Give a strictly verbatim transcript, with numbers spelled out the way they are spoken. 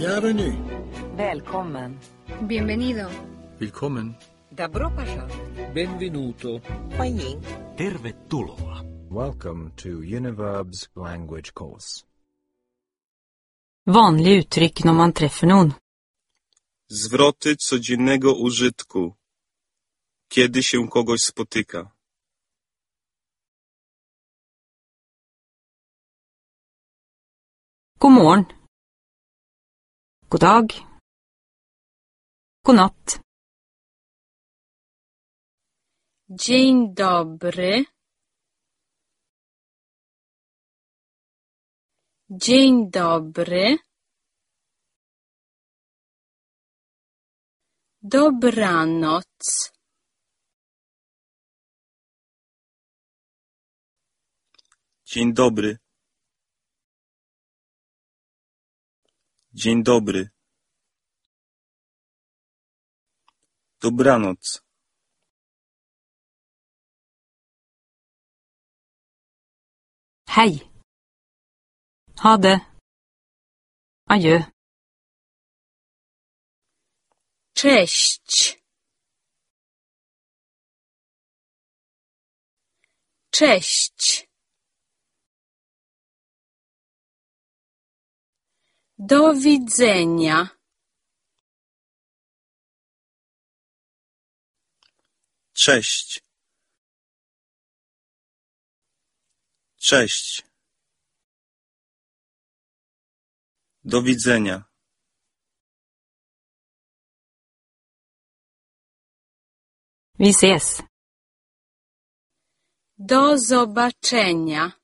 Bienvenue. Välkommen. Bienvenido. Willkommen. Добро пожаловать. Benvenuto. Tervetuloa. Welcome to Univerb's language course. Vanlig uttryck när man träffar någon. Zwroty codziennego użytku. Kiedy się kogoś spotyka. God morgon. God dag. God natt. Dzień dobry. Dzień dobry. Dobranoc. Dzień dobry. Dzień dobry. Dobranoc. Hej. Ha det. Adjö. Cześć. Cześć. Do widzenia. Cześć. Cześć. Do widzenia. Vi ses. Do zobaczenia.